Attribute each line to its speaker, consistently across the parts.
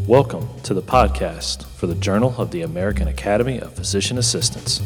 Speaker 1: Welcome to the podcast for the Journal of the American Academy of Physician Assistants.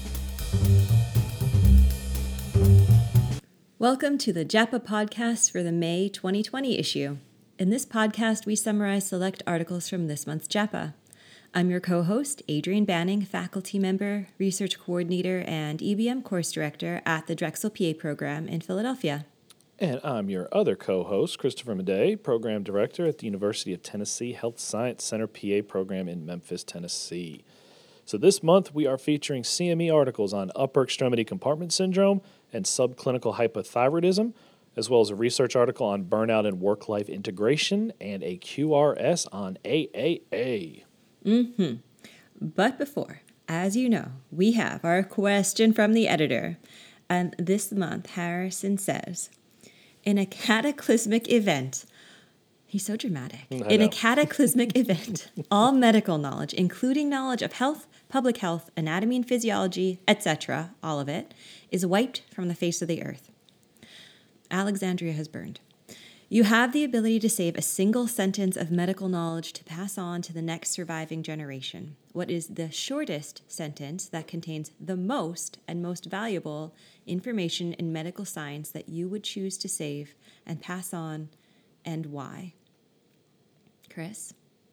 Speaker 2: Welcome to the JAPA podcast for the May 2020 issue. In this podcast, we summarize select articles from this month's JAPA. I'm your co-host, Adrienne Banning, faculty member, research coordinator, and EBM course director at the Drexel PA program in Philadelphia.
Speaker 1: And I'm your other co-host, Christopher Madej, program director at the University of Tennessee Health Science Center PA program in Memphis, Tennessee. So this month, we are featuring CME articles on upper extremity compartment syndrome and subclinical hypothyroidism, as well as a research article on burnout and work-life integration and a QRS on AAA.
Speaker 2: But before, as you know, we have our question from the editor. And this month, Harrison says, in a cataclysmic event, he's so dramatic. In a cataclysmic event, all medical knowledge, including knowledge of health, public health, anatomy and physiology, etc., all of it, is wiped from the face of the earth. Alexandria has burned. You have the ability to save a single sentence of medical knowledge to pass on to the next surviving generation. What is the shortest sentence that contains the most and most valuable information in medical science that you would choose to save and pass on, and why? Chris?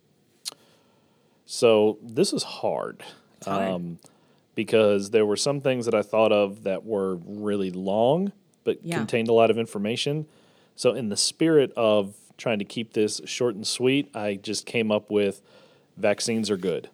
Speaker 1: So this is hard.
Speaker 2: It's hard.
Speaker 1: Because there were some things that I thought of that were really long, but contained a lot of information. So in the spirit of trying to keep this short and sweet, I just came up with vaccines are good.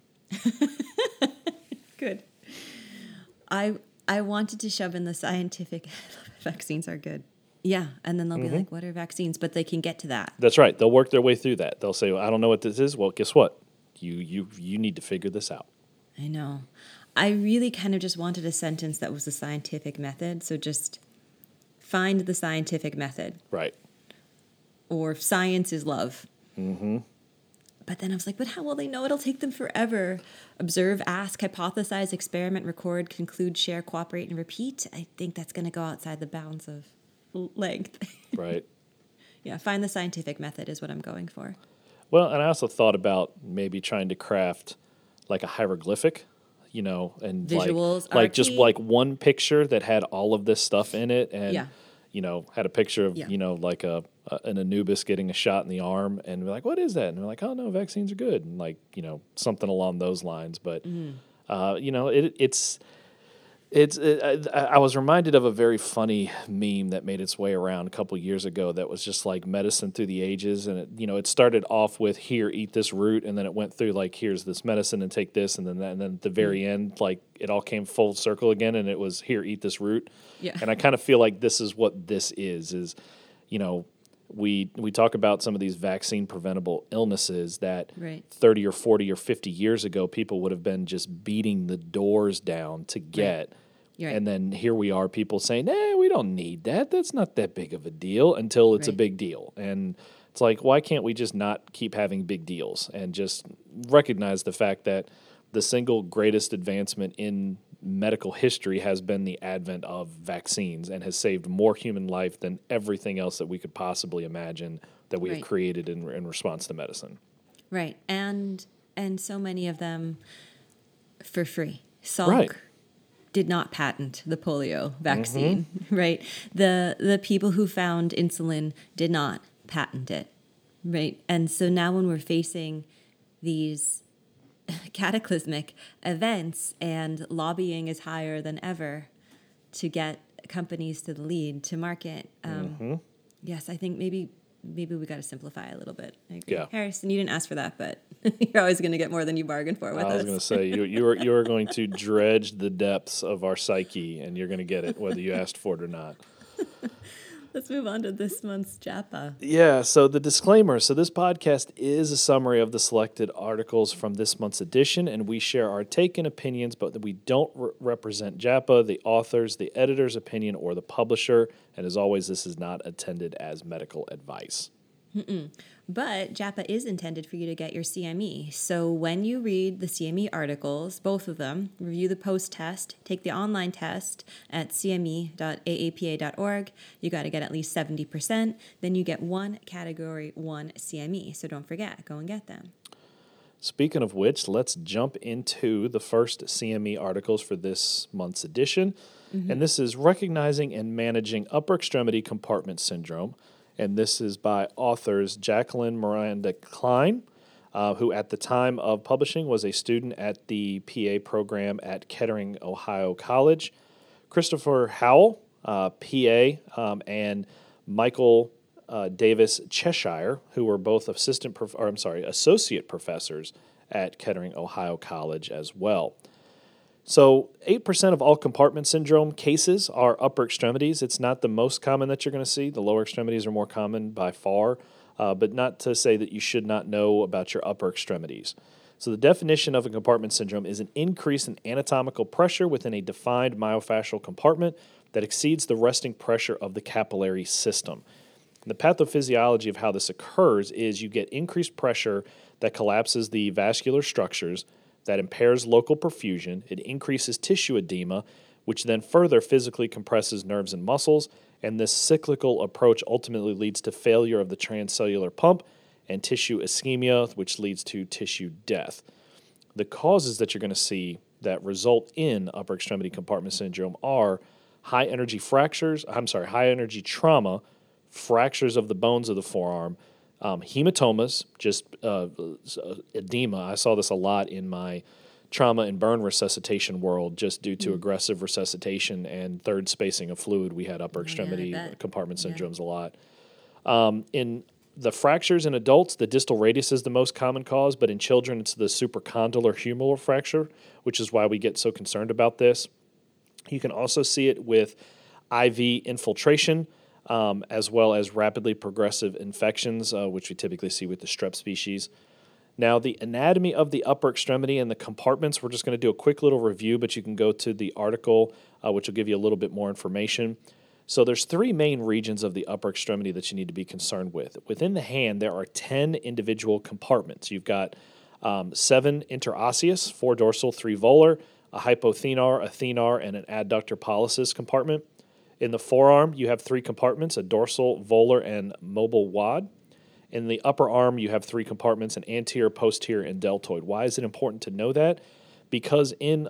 Speaker 2: Good. I wanted to shove in the scientific vaccines are good. Yeah, and then they'll be like, what are vaccines? But they can get to that.
Speaker 1: That's right. They'll work their way through that. They'll say, well, I don't know what this is. Well, guess what? You need to figure this out.
Speaker 2: I know. I really kind of just wanted a sentence that was the scientific method. So just find the scientific method.
Speaker 1: Right.
Speaker 2: Or science is love.
Speaker 1: Mm-hmm.
Speaker 2: But then I was like, but how will they know? It'll take them forever. Observe, ask, hypothesize, experiment, record, conclude, share, cooperate, and repeat. I think that's going to go outside the bounds of length.
Speaker 1: Right.
Speaker 2: Yeah, find the scientific method is what I'm going for.
Speaker 1: Well, and I also thought about maybe trying to craft like a hieroglyphic, and
Speaker 2: visuals,
Speaker 1: like just like one picture that had all of this stuff in it, and had a picture of like an Anubis getting a shot in the arm, and we're like, what is that? And we're like, oh no, vaccines are good, and like something along those lines. But I was reminded of a very funny meme that made its way around a couple of years ago that was just like medicine through the ages. And it started off with here, eat this root. And then it went through like, here's this medicine and take this. And then at the very end, like it all came full circle again. And it was here, eat this root.
Speaker 2: Yeah.
Speaker 1: And I kind of feel like this is what this is, we talk about some of these vaccine preventable illnesses that 30 or 40 or 50 years ago, people would have been just beating the doors down to get. Right. And then here we are, people saying, we don't need that. That's not that big of a deal until it's a big deal. And it's like, why can't we just not keep having big deals and just recognize the fact that the single greatest advancement in medical history has been the advent of vaccines and has saved more human life than everything else that we could possibly imagine that we have created in response to medicine. Right.
Speaker 2: And so many of them for free. Salk did not patent the polio vaccine, right? The people who found insulin did not patent it, right? And so now when we're facing these cataclysmic events and lobbying is higher than ever to get companies to the lead to market. Yes, I think maybe we got to simplify a little bit. I agree.
Speaker 1: Yeah.
Speaker 2: Harrison, you didn't ask for that, but you're always going to get more than you bargained for with us.
Speaker 1: I was going to say, you are going to dredge the depths of our psyche, and you're going to get it whether you asked for it or not.
Speaker 2: Let's move on to this month's JAPA.
Speaker 1: Yeah, so the disclaimer. So this podcast is a summary of the selected articles from this month's edition, and we share our take and opinions, but we don't represent JAPA, the authors, the editor's opinion, or the publisher. And as always, this is not intended as medical advice.
Speaker 2: But JAPA is intended for you to get your CME. So when you read the CME articles, both of them, review the post-test, take the online test at cme.aapa.org. You got to get at least 70%. Then you get one Category 1 CME. So don't forget, go and get them.
Speaker 1: Speaking of which, let's jump into the first CME articles for this month's edition. And this is Recognizing and Managing Upper Extremity Compartment Syndrome. And this is by authors Jacqueline Miranda Klein, who at the time of publishing was a student at the PA program at Kettering, Ohio College, Christopher Howell, PA, and Michael Davis Cheshire, who were both associate professors at Kettering, Ohio College as well. So 8% of all compartment syndrome cases are upper extremities. It's not the most common that you're going to see. The lower extremities are more common by far, but not to say that you should not know about your upper extremities. So the definition of a compartment syndrome is an increase in anatomical pressure within a defined myofascial compartment that exceeds the resting pressure of the capillary system. The pathophysiology of how this occurs is you get increased pressure that collapses the vascular structures, that impairs local perfusion, it increases tissue edema, which then further physically compresses nerves and muscles, and this cyclical approach ultimately leads to failure of the transcellular pump and tissue ischemia, which leads to tissue death. The causes that you're going to see that result in upper extremity compartment syndrome are high energy trauma, fractures of the bones of the forearm, hematomas, just edema. I saw this a lot in my trauma and burn resuscitation world just due to aggressive resuscitation and third spacing of fluid. We had upper extremity compartment syndromes a lot. In the fractures in adults, the distal radius is the most common cause, but in children, it's the supracondylar humeral fracture, which is why we get so concerned about this. You can also see it with IV infiltration, as well as rapidly progressive infections, which we typically see with the strep species. Now, the anatomy of the upper extremity and the compartments, we're just going to do a quick little review, but you can go to the article, which will give you a little bit more information. So there's three main regions of the upper extremity that you need to be concerned with. Within the hand, there are 10 individual compartments. You've got 7 interosseous, 4 dorsal, 3 volar, a hypothenar, a thenar, and an adductor pollicis compartment. In the forearm, you have 3 compartments, a dorsal, volar, and mobile wad. In the upper arm, you have 3 compartments, an anterior, posterior, and deltoid. Why is it important to know that? Because in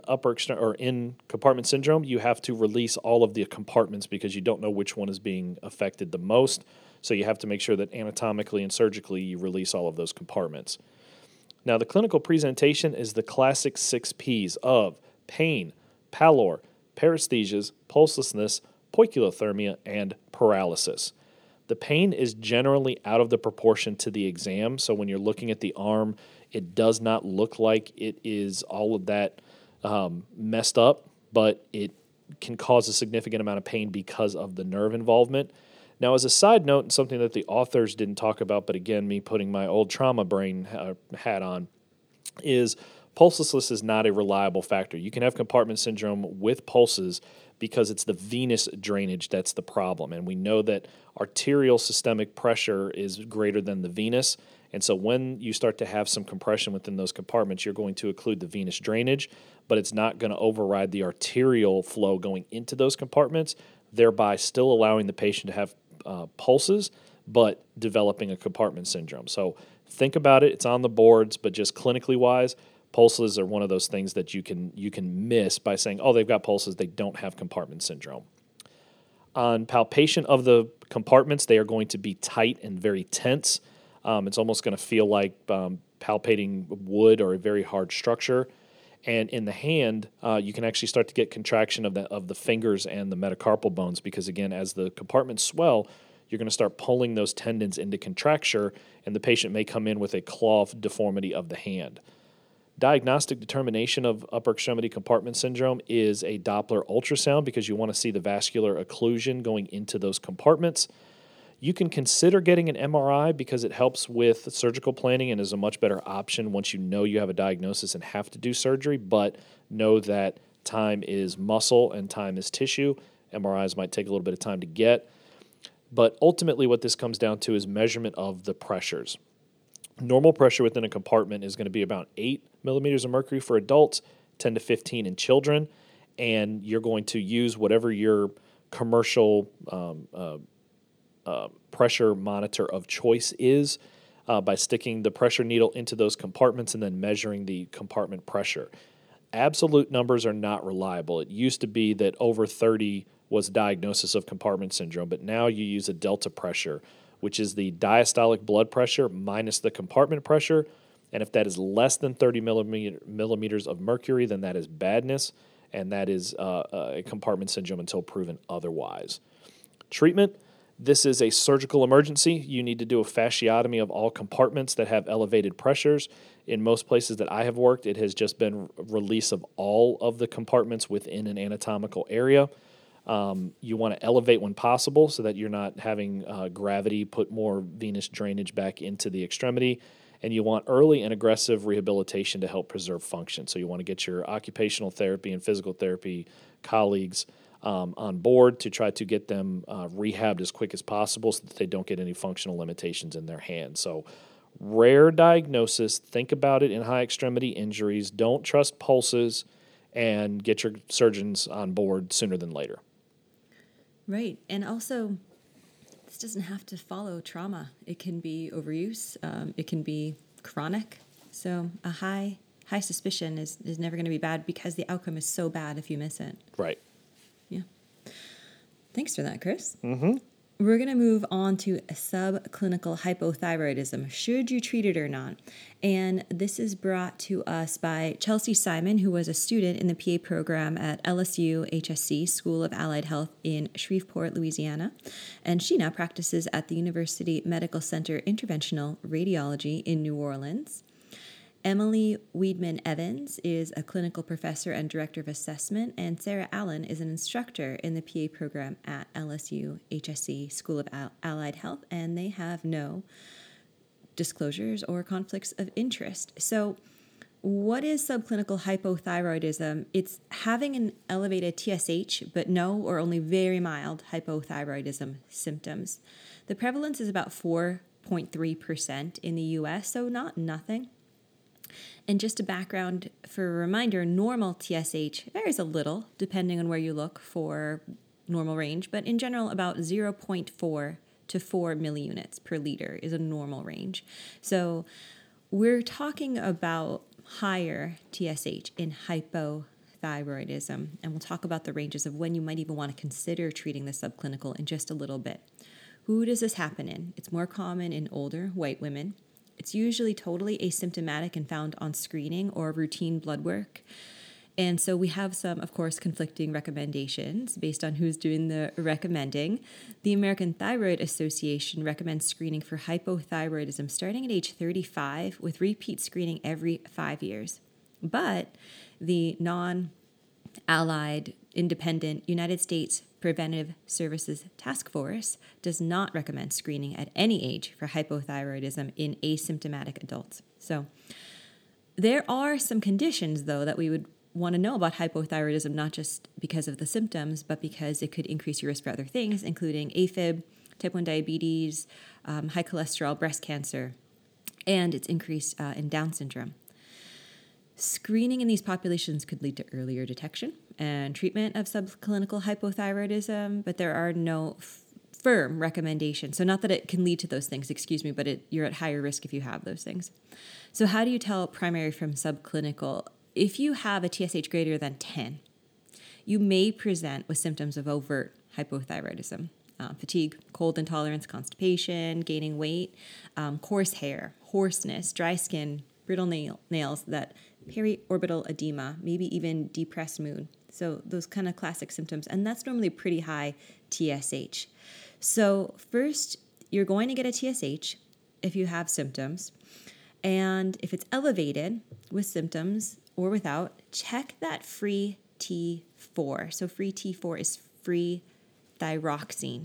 Speaker 1: in compartment syndrome, you have to release all of the compartments because you don't know which one is being affected the most. So you have to make sure that anatomically and surgically you release all of those compartments. Now, the clinical presentation is the classic 6 Ps of pain, pallor, paresthesias, pulselessness, poikilothermia, and paralysis. The pain is generally out of the proportion to the exam, so when you're looking at the arm, it does not look like it is all of that messed up, but it can cause a significant amount of pain because of the nerve involvement. Now, as a side note, and something that the authors didn't talk about, but again, me putting my old trauma brain hat on, is pulselessness is not a reliable factor. You can have compartment syndrome with pulses because it's the venous drainage that's the problem. And we know that arterial systemic pressure is greater than the venous. And so when you start to have some compression within those compartments, you're going to occlude the venous drainage, but it's not going to override the arterial flow going into those compartments, thereby still allowing the patient to have pulses, but developing a compartment syndrome. So think about it. It's on the boards, but just clinically wise, pulses are one of those things that you can miss by saying, oh, they've got pulses, they don't have compartment syndrome. On palpation of the compartments, they are going to be tight and very tense. It's almost going to feel like palpating wood or a very hard structure. And in the hand, you can actually start to get contraction of the fingers and the metacarpal bones because, again, as the compartments swell, you're going to start pulling those tendons into contracture, and the patient may come in with a claw deformity of the hand. Diagnostic determination of upper extremity compartment syndrome is a Doppler ultrasound because you want to see the vascular occlusion going into those compartments. You can consider getting an MRI because it helps with surgical planning and is a much better option once you know you have a diagnosis and have to do surgery, but know that time is muscle and time is tissue. MRIs might take a little bit of time to get. But ultimately what this comes down to is measurement of the pressures. Normal pressure within a compartment is going to be about 8 millimeters of mercury for adults, 10 to 15 in children, and you're going to use whatever your commercial pressure monitor of choice is by sticking the pressure needle into those compartments and then measuring the compartment pressure. Absolute numbers are not reliable. It used to be that over 30 was diagnosis of compartment syndrome, but now you use a delta pressure, which is the diastolic blood pressure minus the compartment pressure. And if that is less than 30 millimeters of mercury, then that is badness, and that is a compartment syndrome until proven otherwise. Treatment: this is a surgical emergency. You need to do a fasciotomy of all compartments that have elevated pressures. In most places that I have worked, it has just been release of all of the compartments within an anatomical area. You want to elevate when possible so that you're not having gravity put more venous drainage back into the extremity. And you want early and aggressive rehabilitation to help preserve function. So you want to get your occupational therapy and physical therapy colleagues on board to try to get them rehabbed as quick as possible so that they don't get any functional limitations in their hands. So rare diagnosis, think about it in high extremity injuries, don't trust pulses, and get your surgeons on board sooner than later.
Speaker 2: Right. And also, this doesn't have to follow trauma. It can be overuse. It can be chronic. So a high suspicion is never going to be bad because the outcome is so bad if you miss it.
Speaker 1: Right.
Speaker 2: Yeah. Thanks for that, Chris.
Speaker 1: Mm-hmm.
Speaker 2: We're going to move on to subclinical hypothyroidism, should you treat it or not. And this is brought to us by Chelsea Simon, who was a student in the PA program at LSU HSC, School of Allied Health in Shreveport, Louisiana. And she now practices at the University Medical Center Interventional Radiology in New Orleans. Emily Weidman-Evans is a clinical professor and director of assessment, and Sarah Allen is an instructor in the PA program at LSU HSC School of Allied Health, and they have no disclosures or conflicts of interest. So what is subclinical hypothyroidism? It's having an elevated TSH, but no or only very mild hypothyroidism symptoms. The prevalence is about 4.3% in the U.S., so not nothing. And just a background for a reminder, normal TSH varies a little depending on where you look for normal range, but in general about 0.4 to 4 milliunits per liter is a normal range. So we're talking about higher TSH in hypothyroidism, and we'll talk about the ranges of when you might even want to consider treating the subclinical in just a little bit. Who does this happen in? It's more common in older white women. It's usually totally asymptomatic and found on screening or routine blood work. And so we have some, of course, conflicting recommendations based on who's doing the recommending. The American Thyroid Association recommends screening for hypothyroidism starting at age 35 with repeat screening every 5 years. But the non-allied, independent United States Preventive Services Task Force does not recommend screening at any age for hypothyroidism in asymptomatic adults. So there are some conditions, though, that we would want to know about hypothyroidism, not just because of the symptoms, but because it could increase your risk for other things, including AFib, type 1 diabetes, high cholesterol, breast cancer, and its increase in Down syndrome. Screening in these populations could lead to earlier detection and treatment of subclinical hypothyroidism, but there are no firm recommendations. So not that it can lead to those things, but you're at higher risk if you have those things. So how do you tell primary from subclinical? If you have a TSH greater than 10, you may present with symptoms of overt hypothyroidism. Fatigue, cold intolerance, constipation, gaining weight, coarse hair, hoarseness, dry skin, brittle nails, that periorbital edema, maybe even depressed mood. So those kind of classic symptoms, and that's normally pretty high TSH. So first, you're going to get a TSH if you have symptoms, and if it's elevated with symptoms or without, check that free T4. So free T4 is free thyroxine.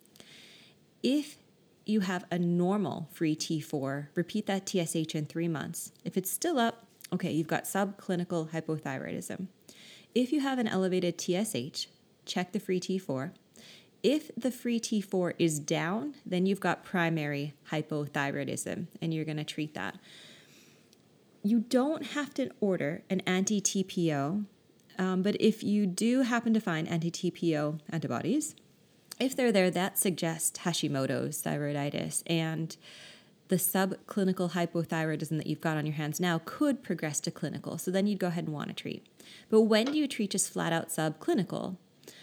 Speaker 2: If you have a normal free T4, repeat that TSH in 3 months. If it's still up, okay, you've got subclinical hypothyroidism. If you have an elevated TSH, check the free T4. if the free T4 is down, then you've got primary hypothyroidism, and you're going to treat that. You don't have to order an anti-TPO, but if you do happen to find anti-TPO antibodies, if they're there, that suggests Hashimoto's thyroiditis, and the subclinical hypothyroidism that you've got on your hands now could progress to clinical. So then you'd go ahead and want to treat. But when do you treat just flat out subclinical?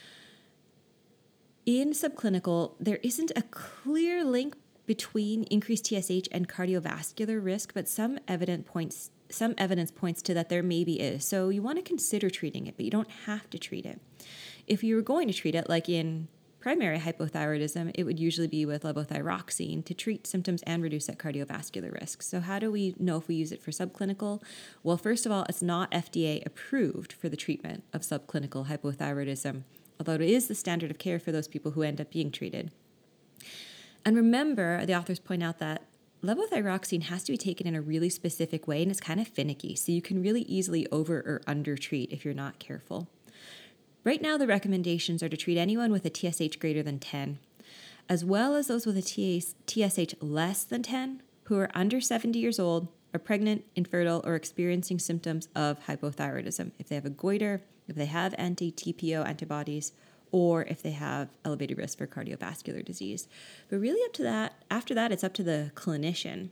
Speaker 2: In subclinical, there isn't a clear link between increased TSH and cardiovascular risk, but some evidence points to that there maybe is. So you want to consider treating it, but you don't have to treat it. If you were going to treat it, like in primary hypothyroidism, it would usually be with levothyroxine to treat symptoms and reduce that cardiovascular risk. So how do we know if we use it for subclinical? Well, first of all, it's not FDA approved for the treatment of subclinical hypothyroidism, although it is the standard of care for those people who end up being treated. And remember, the authors point out that levothyroxine has to be taken in a really specific way, and it's kind of finicky, so you can really easily over or under treat if you're not careful. Right now, the recommendations are to treat anyone with a TSH greater than 10, as well as those with a TSH less than 10 who are under 70 years old, are pregnant, infertile, or experiencing symptoms of hypothyroidism. If they have a goiter, if they have anti-TPO antibodies, or if they have elevated risk for cardiovascular disease. But really after that, it's up to the clinician.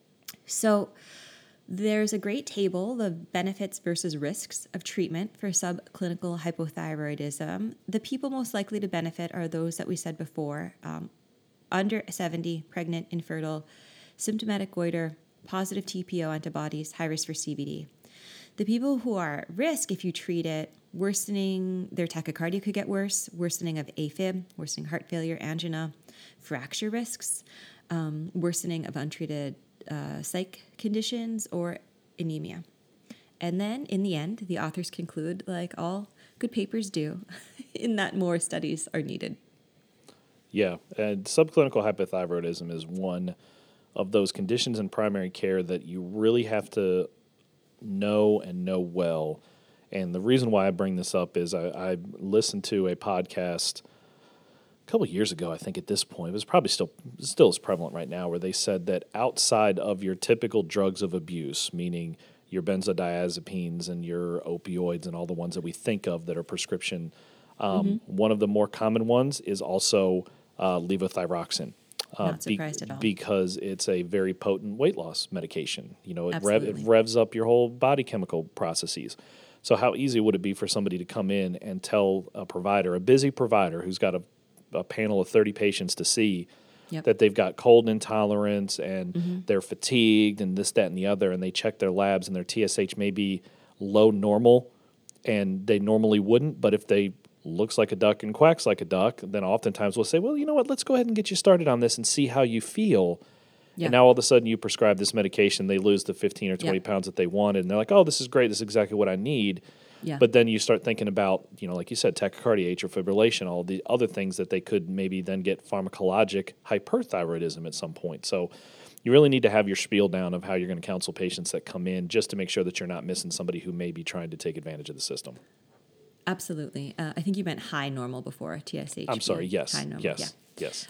Speaker 2: So there's a great table, the benefits versus risks of treatment for subclinical hypothyroidism. The people most likely to benefit are those that we said before, under 70, pregnant, infertile, symptomatic goiter, positive TPO antibodies, high risk for CVD. The people who are at risk, if you treat it, worsening their tachycardia could get worse, worsening of AFib, worsening heart failure, angina, fracture risks, worsening of untreated psych conditions, or anemia. And then in the end, the authors conclude, like all good papers do, in that more studies are needed.
Speaker 1: Yeah, and subclinical hypothyroidism is one of those conditions in primary care that you really have to know and know well. And the reason why I bring this up is I listened to a podcast a couple of years ago, I think at this point. It was probably still as prevalent right now, where they said that outside of your typical drugs of abuse, meaning your benzodiazepines and your opioids and all the ones that we think of that are prescription, one of the more common ones is also levothyroxine.
Speaker 2: Not surprised at all.
Speaker 1: Because it's a very potent weight loss medication. You know, it revs up your whole body chemical processes. So how easy would it be for somebody to come in and tell a provider, a busy provider who's got a panel of 30 patients to see, that they've got cold intolerance and they're fatigued and this, that, and the other, and they check their labs and their TSH may be low normal and they normally wouldn't, but if they looks like a duck and quacks like a duck, then oftentimes we'll say, well, you know what, let's go ahead and get you started on this and see how you feel. Yeah. And now all of a sudden you prescribe this medication, they lose the 15 or 20 pounds that they wanted, and they're like, oh, this is great, this is exactly what I need. Yeah. But then you start thinking about, you know, like you said, tachycardia, atrial fibrillation, all the other things that they could maybe then get pharmacologic hyperthyroidism at some point. So you really need to have your spiel down of how you're going to counsel patients that come in just to make sure that you're not missing somebody who may be trying to take advantage of the system.
Speaker 2: Absolutely. I think you meant high normal before TSH.
Speaker 1: I'm sorry. Yes.
Speaker 2: High normal.
Speaker 1: Yes. Yes.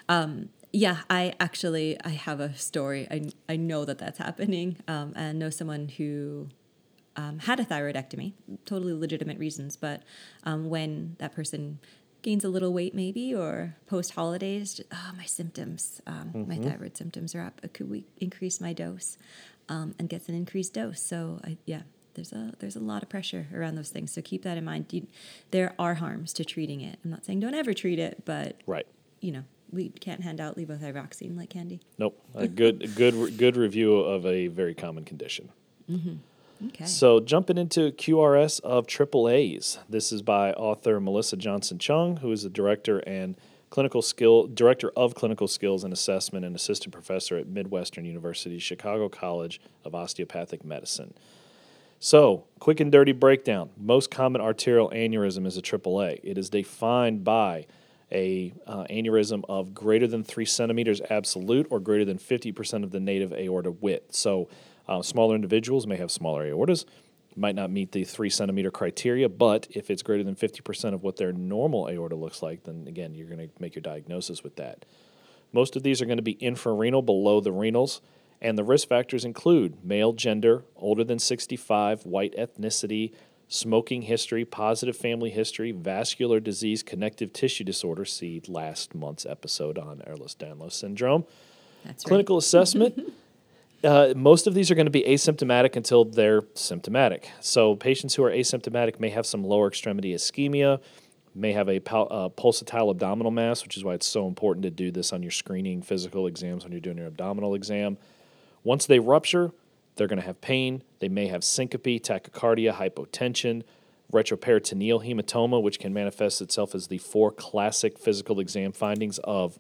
Speaker 2: I have a story. I know that's happening, and know someone who had a thyroidectomy, totally legitimate reasons. But when that person gains a little weight, maybe, or post holidays, my symptoms, my thyroid symptoms are up. Could we increase my dose? And gets an increased dose. So there's a lot of pressure around those things. So keep that in mind. There are harms to treating it. I'm not saying don't ever treat it, but
Speaker 1: right.
Speaker 2: You know, we can't hand out levothyroxine like candy.
Speaker 1: Nope. A good review of a very common condition.
Speaker 2: Mm-hmm. Okay.
Speaker 1: So jumping into QRS of AAAs. This is by author Melissa Johnson Chung, who is the director of clinical skills and assessment and assistant professor at Midwestern University Chicago College of Osteopathic Medicine. So, quick and dirty breakdown. Most common arterial aneurysm is a AAA. It is defined by a aneurysm of greater than 3 centimeters absolute or greater than 50% of the native aorta width. So, smaller individuals may have smaller aortas. might not meet the 3 centimeter criteria, but if it's greater than 50% of what their normal aorta looks like, then again, you're going to make your diagnosis with that. Most of these are going to be infrarenal, below the renals, and the risk factors include male gender, older than 65, white ethnicity, smoking history, positive family history, vascular disease, connective tissue disorder. See last month's episode on Ehlers-Danlos syndrome.
Speaker 2: That's
Speaker 1: Clinical assessment. Most of these are going to be asymptomatic until they're symptomatic. So patients who are asymptomatic may have some lower extremity ischemia, may have a pulsatile abdominal mass, which is why it's so important to do this on your screening physical exams when you're doing your abdominal exam. Once they rupture, they're going to have pain. They may have syncope, tachycardia, hypotension, retroperitoneal hematoma, which can manifest itself as the 4 classic physical exam findings of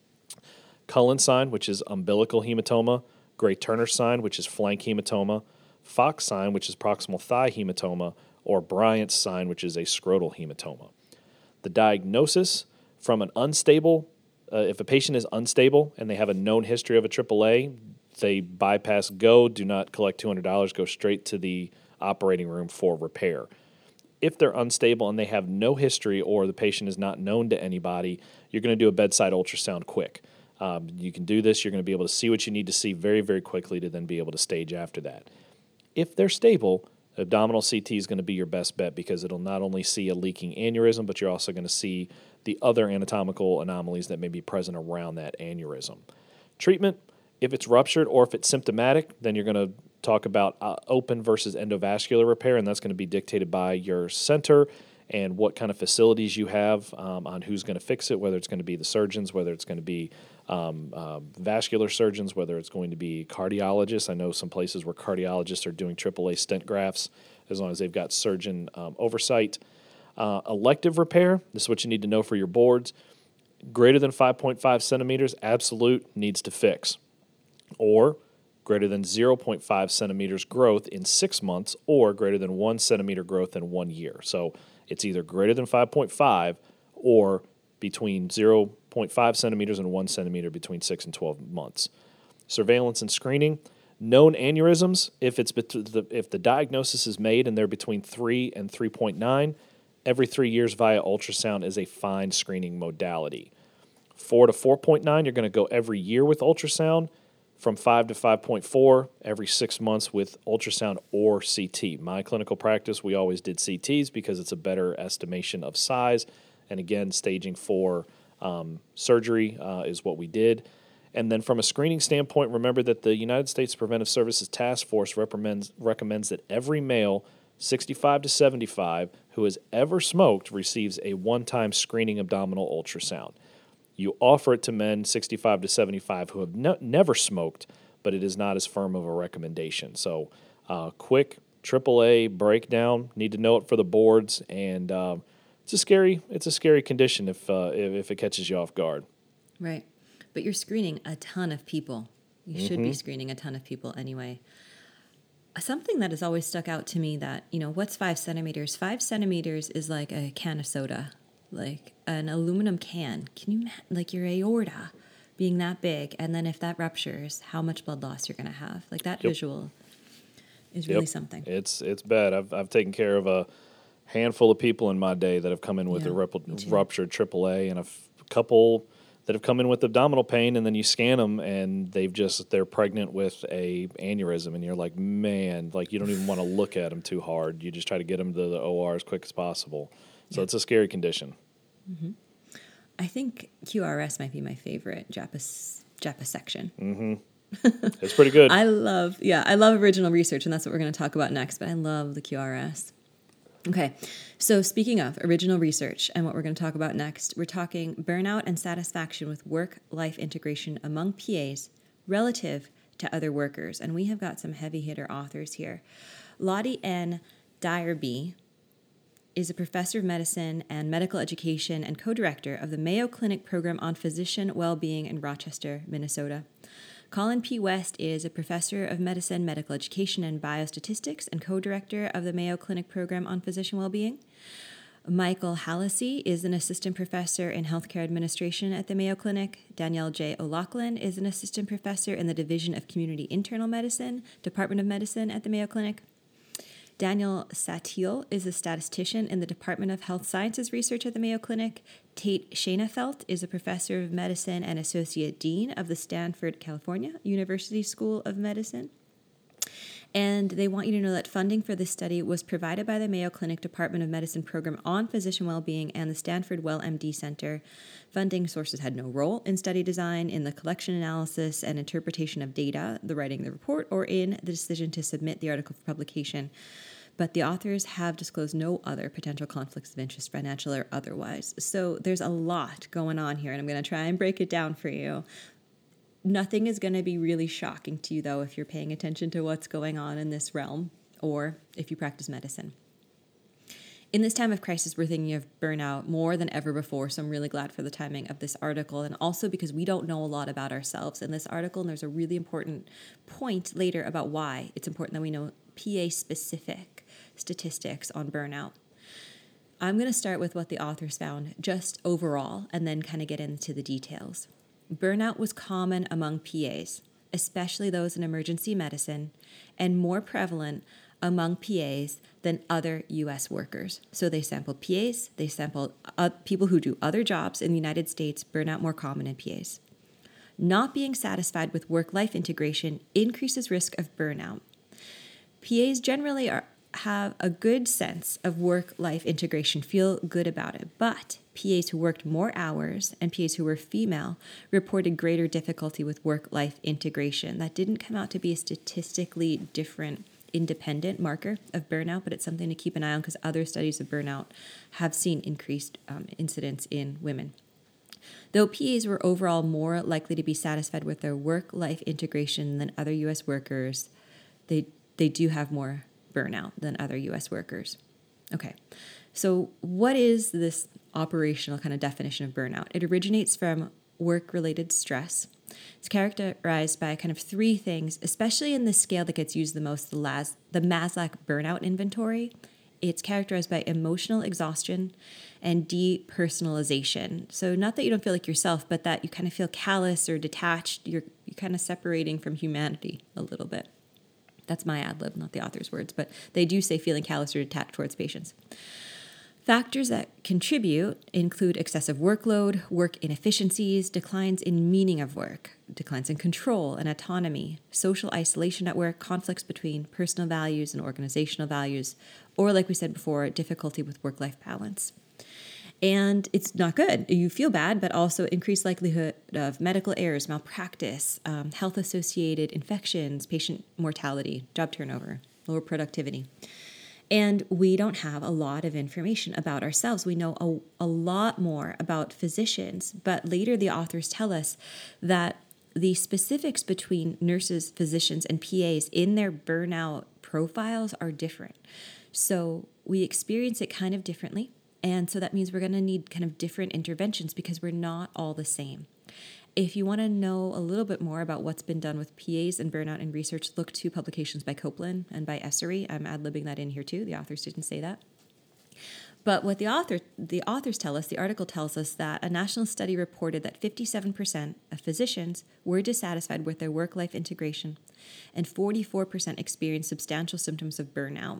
Speaker 1: Cullen sign, which is umbilical hematoma, Gray-Turner sign, which is flank hematoma, Fox sign, which is proximal thigh hematoma, or Bryant's sign, which is a scrotal hematoma. The diagnosis from an unstable, if a patient is unstable and they have a known history of a AAA, they bypass go, do not collect $200, go straight to the operating room for repair. If they're unstable and they have no history or the patient is not known to anybody, you're going to do a bedside ultrasound quick. You can do this. You're going to be able to see what you need to see very, very quickly to then be able to stage after that. If they're stable, abdominal CT is going to be your best bet because it'll not only see a leaking aneurysm, but you're also going to see the other anatomical anomalies that may be present around that aneurysm. Treatment, if it's ruptured or if it's symptomatic, then you're going to talk about open versus endovascular repair, and that's going to be dictated by your center and what kind of facilities you have on who's going to fix it, whether it's going to be the surgeons, whether it's going to be vascular surgeons, whether it's going to be cardiologists. I know some places where cardiologists are doing AAA stent grafts as long as they've got surgeon oversight. Elective repair, this is what you need to know for your boards. Greater than 5.5 centimeters, absolute, needs to fix. Or greater than 0.5 centimeters growth in 6 months or greater than 1 centimeter growth in 1 year. So it's either greater than 5.5 or between 0.5 centimeters and 1 centimeter between 6 and 12 months. Surveillance and screening. Known aneurysms, if the diagnosis is made and they're between 3 and 3.9, every 3 years via ultrasound is a fine screening modality. 4 to 4.9, you're going to go every year with ultrasound. From 5 to 5.4, every 6 months with ultrasound or CT. My clinical practice, we always did CTs because it's a better estimation of size. And again, staging for surgery is what we did. And then from a screening standpoint, remember that the United States Preventive Services Task Force recommends that every male 65 to 75 who has ever smoked receives a one-time screening abdominal ultrasound. You offer it to men 65 to 75 who have never smoked, but it is not as firm of a recommendation. So quick AAA breakdown, need to know it for the boards, and it's a scary condition if it catches you off guard.
Speaker 2: Right. But you're screening a ton of people. You should be screening a ton of people anyway. Something that has always stuck out to me that, what's 5 centimeters? 5 centimeters is like a can of soda. Like an aluminum can. Can you like your aorta being that big, and then if that ruptures, how much blood loss you're going to have? Like that visual is really something.
Speaker 1: It's bad. I've taken care of a handful of people in my day that have come in with a ruptured AAA, and a couple that have come in with abdominal pain, and then you scan them and they're pregnant with a aneurysm, and you're like, man, like you don't even want to look at them too hard. You just try to get them to the OR as quick as possible. So it's a scary condition.
Speaker 2: Mm-hmm. I think QRS might be my favorite JAPA section.
Speaker 1: Mm-hmm. It's pretty good.
Speaker 2: I love original research, and that's what we're going to talk about next, but I love the QRS. Okay, so speaking of original research and what we're going to talk about next, we're talking burnout and satisfaction with work-life integration among PAs relative to other workers, and we have got some heavy hitter authors here. Lottie N. Dyrby is a professor of medicine and medical education and co-director of the Mayo Clinic Program on Physician Wellbeing in Rochester, Minnesota. Colin P. West is a professor of medicine, medical education, and biostatistics and co-director of the Mayo Clinic Program on Physician Wellbeing. Michael Hallisey is an assistant professor in healthcare administration at the Mayo Clinic. Danielle J. O'Loughlin is an assistant professor in the Division of Community Internal Medicine, Department of Medicine at the Mayo Clinic. Daniel Satil is a statistician in the Department of Health Sciences Research at the Mayo Clinic. Tate Schoenfeld is a professor of medicine and associate dean of the Stanford, California University School of Medicine. And they want you to know that funding for this study was provided by the Mayo Clinic Department of Medicine program on physician well-being and the Stanford Well MD Center. Funding sources had no role in study design, in the collection, analysis, and interpretation of data, the writing of the report, or in the decision to submit the article for publication. But the authors have disclosed no other potential conflicts of interest, financial or otherwise. So there's a lot going on here, and I'm going to try and break it down for you. Nothing is going to be really shocking to you, though, if you're paying attention to what's going on in this realm or if you practice medicine. In this time of crisis, we're thinking of burnout more than ever before, so I'm really glad for the timing of this article, and also because we don't know a lot about ourselves in this article, and there's a really important point later about why it's important that we know PA-specific statistics on burnout. I'm going to start with what the authors found just overall and then kind of get into the details. Burnout was common among PAs, especially those in emergency medicine, and more prevalent among PAs than other U.S. workers. So they sampled PAs, they sampled people who do other jobs in the United States, burnout more common in PAs. Not being satisfied with work-life integration increases risk of burnout. PAs generally have a good sense of work-life integration, feel good about it, but PAs who worked more hours and PAs who were female reported greater difficulty with work-life integration. That didn't come out to be a statistically different independent marker of burnout, but it's something to keep an eye on because other studies of burnout have seen increased incidence in women. Though PAs were overall more likely to be satisfied with their work-life integration than other U.S. workers, they do have more burnout than other U.S. workers. Okay, so what is this operational kind of definition of burnout? It originates from work-related stress. It's characterized by kind of three things, especially in the scale that gets used the most, the Maslach burnout inventory. It's characterized by emotional exhaustion and depersonalization. So not that you don't feel like yourself, but that you kind of feel callous or detached. You're kind of separating from humanity a little bit. That's my ad lib, not the author's words, but they do say feeling callous or detached towards patients. Factors that contribute include excessive workload, work inefficiencies, declines in meaning of work, declines in control and autonomy, social isolation at work, conflicts between personal values and organizational values, or like we said before, difficulty with work-life balance. And it's not good. You feel bad, but also increased likelihood of medical errors, malpractice, health-associated infections, patient mortality, job turnover, lower productivity. And we don't have a lot of information about ourselves. We know a lot more about physicians, but later the authors tell us that the specifics between nurses, physicians, and PAs in their burnout profiles are different. So we experience it kind of differently. And so that means we're going to need kind of different interventions because we're not all the same. If you want to know a little bit more about what's been done with PAs and burnout in research, look to publications by Copeland and by Essery. I'm ad-libbing that in here too. The authors didn't say that. But what the authors tell us, the article tells us that a national study reported that 57% of physicians were dissatisfied with their work-life integration and 44% experienced substantial symptoms of burnout.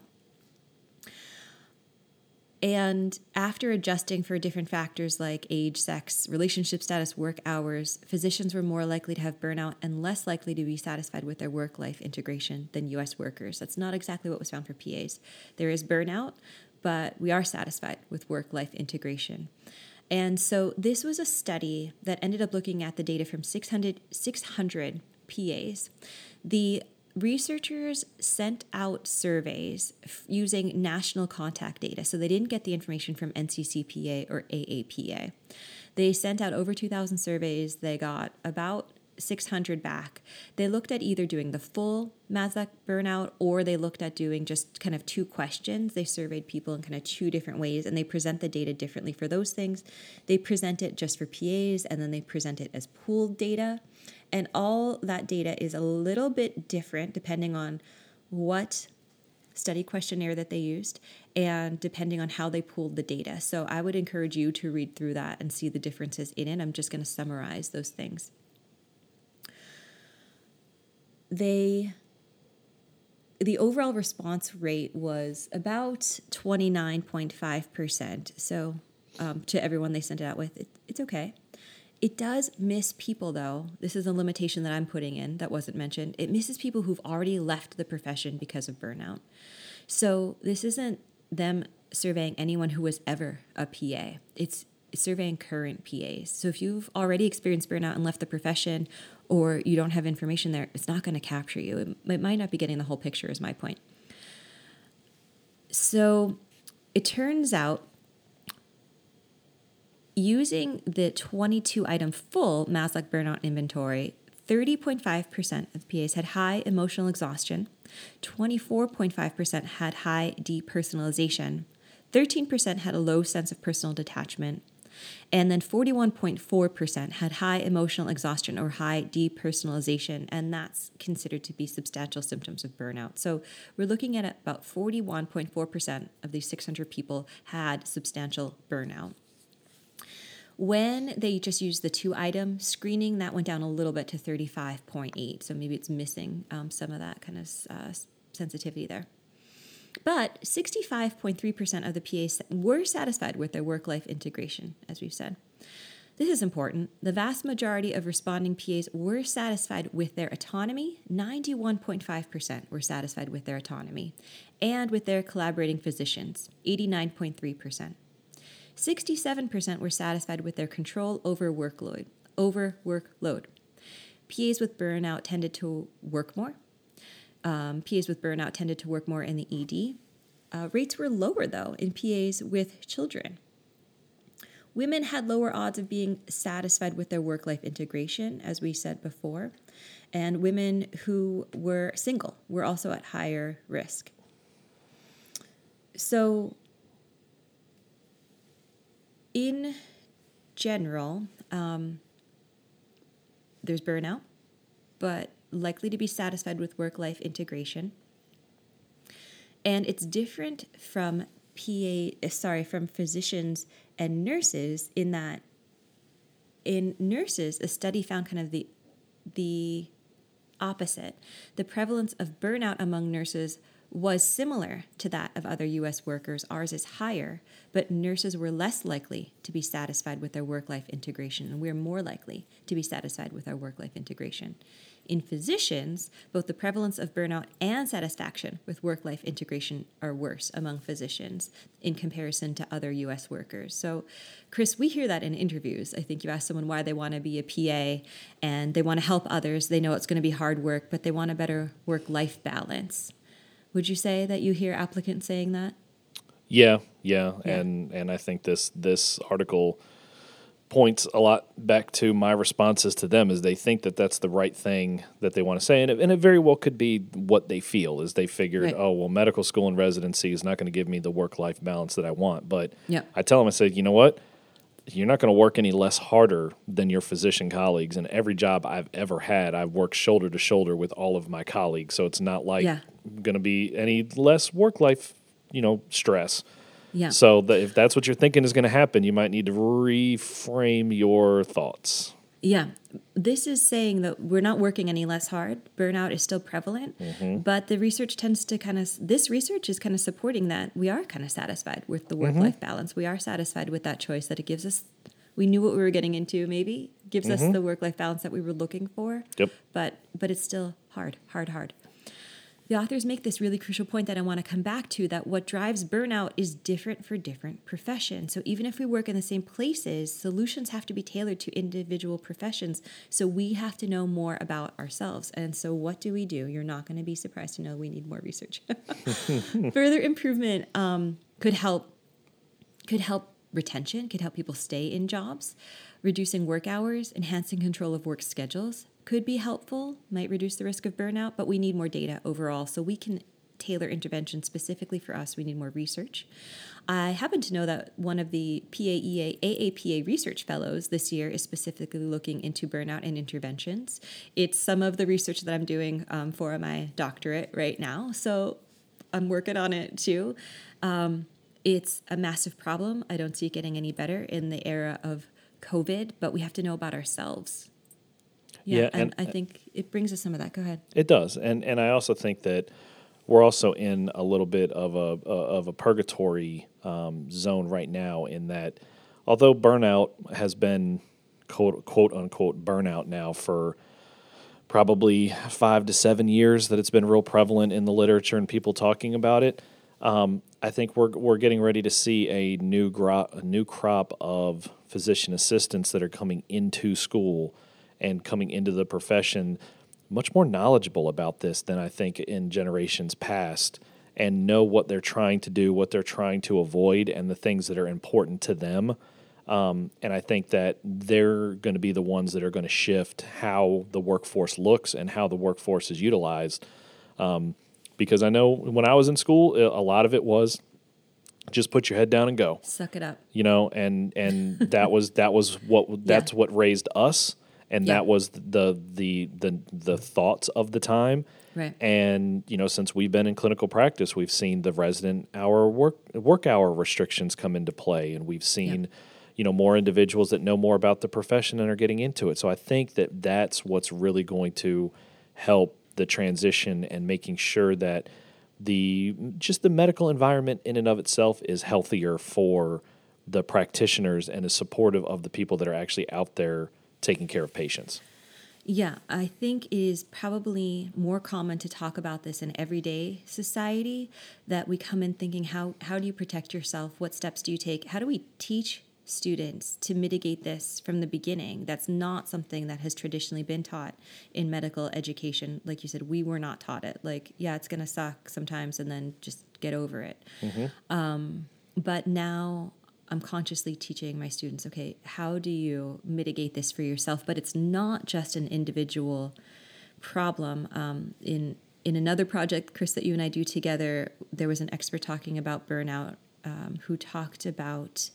Speaker 2: And after adjusting for different factors like age, sex, relationship status, work hours, physicians were more likely to have burnout and less likely to be satisfied with their work-life integration than U.S. workers. That's not exactly what was found for PAs. There is burnout, but we are satisfied with work-life integration. And so this was a study that ended up looking at the data from 600 PAs. The researchers sent out surveys using national contact data, so they didn't get the information from NCCPA or AAPA. They sent out over 2,000 surveys. They got about 600 back. They looked at either doing the full Maslach burnout or they looked at doing just kind of two questions. They surveyed people in kind of two different ways, and they present the data differently for those things. They present it just for PAs, and then they present it as pooled data. And all that data is a little bit different depending on what study questionnaire that they used and depending on how they pooled the data. So I would encourage you to read through that and see the differences in it. I'm just going to summarize those things. They the overall response rate was about 29.5%. So to everyone they sent it out with, it's okay. It does miss people, though. This is a limitation that I'm putting in that wasn't mentioned. It misses people who've already left the profession because of burnout. So this isn't them surveying anyone who was ever a PA. It's surveying current PAs. So if you've already experienced burnout and left the profession, or you don't have information there, it's not going to capture you. It might not be getting the whole picture, is my point. So it turns out, using the 22-item full Maslach burnout inventory, 30.5% of PAs had high emotional exhaustion, 24.5% had high depersonalization, 13% had a low sense of personal detachment, and then 41.4% had high emotional exhaustion or high depersonalization, and that's considered to be substantial symptoms of burnout. So we're looking at about 41.4% of these 600 people had substantial burnout. When they just used the 2-item screening, that went down a little bit to 35.8. So maybe it's missing some of that kind of sensitivity there. But 65.3% of the PAs were satisfied with their work-life integration, as we've said. This is important. The vast majority of responding PAs were satisfied with their autonomy. 91.5% were satisfied with their autonomy, and with their collaborating physicians, 89.3%. 67% were satisfied with their control over workload. PAs with burnout tended to work more. PAs with burnout tended to work more in the ED. Rates were lower, though, in PAs with children. Women had lower odds of being satisfied with their work-life integration, as we said before, and women who were single were also at higher risk. So, in general, there's burnout, but likely to be satisfied with work-life integration. And it's different from physicians and nurses in that in nurses, a study found kind of the opposite. The prevalence of burnout among nurses was similar to that of other U.S. workers. Ours is higher, but nurses were less likely to be satisfied with their work-life integration, and we're more likely to be satisfied with our work-life integration. In physicians, both the prevalence of burnout and satisfaction with work-life integration are worse among physicians in comparison to other U.S. workers. So, Chris, we hear that in interviews. I think you ask someone why they want to be a PA, and they want to help others. They know it's going to be hard work, but they want a better work-life balance. Would you say that you hear applicants saying that?
Speaker 1: Yeah. And I think this article points a lot back to my responses to them, is they think that that's the right thing that they want to say, and it very well could be what they feel, is they figured, right, oh, well, medical school and residency is not going to give me the work-life balance that I want. But I tell them, I say, you know what? You're not going to work any less harder than your physician colleagues. And every job I've ever had, I've worked shoulder to shoulder with all of my colleagues. So it's not like going to be any less work-life, stress. Yeah. So if that's what you're thinking is going to happen, you might need to reframe your thoughts.
Speaker 2: Yeah. This is saying that we're not working any less hard. Burnout is still prevalent, but the research tends to this research is kind of supporting that we are kind of satisfied with the work-life balance. We are satisfied with that choice that it gives us. We knew what we were getting into, maybe. Gives us the work-life balance that we were looking for.
Speaker 1: Yep.
Speaker 2: But it's still hard. The authors make this really crucial point that I want to come back to, that what drives burnout is different for different professions. So even if we work in the same places, solutions have to be tailored to individual professions. So we have to know more about ourselves. And so what do? You're not going to be surprised to know we need more research. Further improvement could help retention, could help people stay in jobs. Reducing work hours, enhancing control of work schedules could be helpful, might reduce the risk of burnout, but we need more data overall so we can tailor interventions specifically for us. We need more research. I happen to know that one of the PAEA AAPA research fellows this year is specifically looking into burnout and interventions. It's some of the research that I'm doing for my doctorate right now, so I'm working on it too. It's a massive problem. I don't see it getting any better in the era of COVID, but we have to know about ourselves. Yeah, and I think it brings us some of that. Go ahead.
Speaker 1: It does. And I also think that we're also in a little bit of a purgatory zone right now, in that although burnout has been quote unquote burnout now for probably 5 to 7 years that it's been real prevalent in the literature and people talking about it. I think we're getting ready to see a new crop of physician assistants that are coming into school and coming into the profession much more knowledgeable about this than I think in generations past, and know what they're trying to do, what they're trying to avoid, and the things that are important to them. And I think that they're going to be the ones that are going to shift how the workforce looks and how the workforce is utilized. Because I know when I was in school, a lot of it was just put your head down and go.
Speaker 2: Suck it up.
Speaker 1: And that's what raised us, and that was the thoughts of the time.
Speaker 2: Right.
Speaker 1: And since we've been in clinical practice, we've seen the resident hour work hour restrictions come into play, and we've seen more individuals that know more about the profession and are getting into it. So I think that that's what's really going to help the transition, and making sure that the medical environment in and of itself is healthier for the practitioners and is supportive of the people that are actually out there taking care of patients.
Speaker 2: Yeah, I think it is probably more common to talk about this in everyday society, that we come in thinking, how do you protect yourself? What steps do you take? How do we teach students to mitigate this from the beginning? That's not something that has traditionally been taught in medical education. Like you said, we were not taught it. Like, yeah, it's going to suck sometimes, and then just get over it. Mm-hmm. But now I'm consciously teaching my students, okay, how do you mitigate this for yourself? But it's not just an individual problem. In another project, Chris, that you and I do together, there was an expert talking about burnout who talked about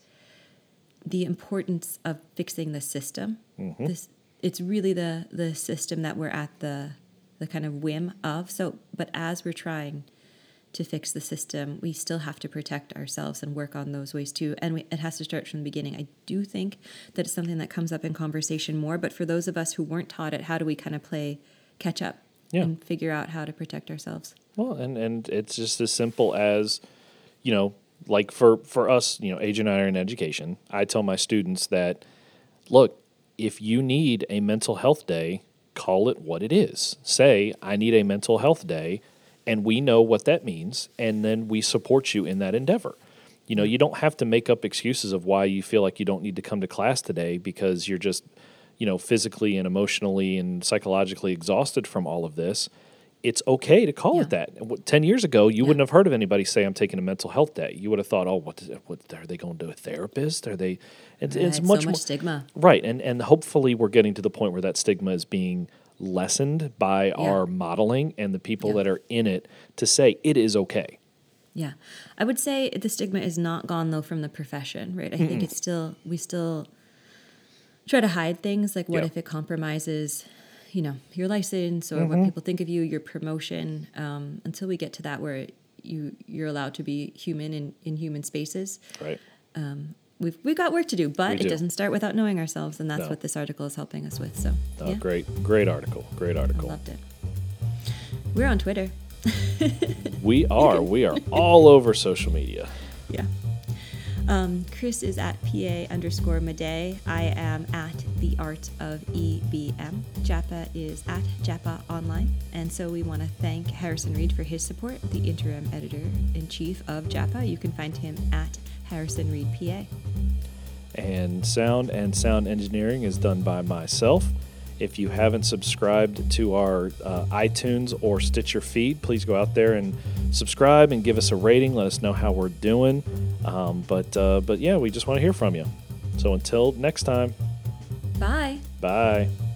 Speaker 2: the importance of fixing the system. Mm-hmm. It's really the system that we're at the kind of whim of. So, but as we're trying to fix the system, we still have to protect ourselves and work on those ways too. And it has to start from the beginning. I do think that it's something that comes up in conversation more, but for those of us who weren't taught it, how do we kind of play catch up and figure out how to protect ourselves?
Speaker 1: Well, and it's just as simple as, like for us, Adrian and I are in education. I tell my students that, look, if you need a mental health day, call it what it is. Say, I need a mental health day, and we know what that means, and then we support you in that endeavor. You don't have to make up excuses of why you feel like you don't need to come to class today because you're just, physically and emotionally and psychologically exhausted from all of this. It's okay to call it that. 10 years ago, you wouldn't have heard of anybody say, I'm taking a mental health day. You would have thought, what are they going to a therapist? Are they? It's much more
Speaker 2: stigma.
Speaker 1: Right. And hopefully we're getting to the point where that stigma is being lessened by our modeling and the people that are in it to say it is okay.
Speaker 2: Yeah. I would say the stigma is not gone, though, from the profession, right? I think it's still, we still try to hide things. Like, what if it compromises your license or what people think of you, your promotion, until we get to that where you're allowed to be human in human spaces.
Speaker 1: Right.
Speaker 2: We've got work to do, but it doesn't start without knowing ourselves, and that's what this article is helping us with. So,
Speaker 1: great article. Great article.
Speaker 2: I loved it. We're on Twitter.
Speaker 1: We are all over social media.
Speaker 2: Yeah. Chris is at PA_Madej. I am at The Art of EBM. Japa is at Japa Online. And so we want to thank Harrison Reed for his support, the interim editor-in-chief of Japa. You can find him at Harrison Reed, PA.
Speaker 1: And sound engineering is done by myself. If you haven't subscribed to our iTunes or Stitcher feed, please go out there and subscribe and give us a rating. Let us know how we're doing. But yeah, we just want to hear from you. So until next time.
Speaker 2: Bye.
Speaker 1: Bye.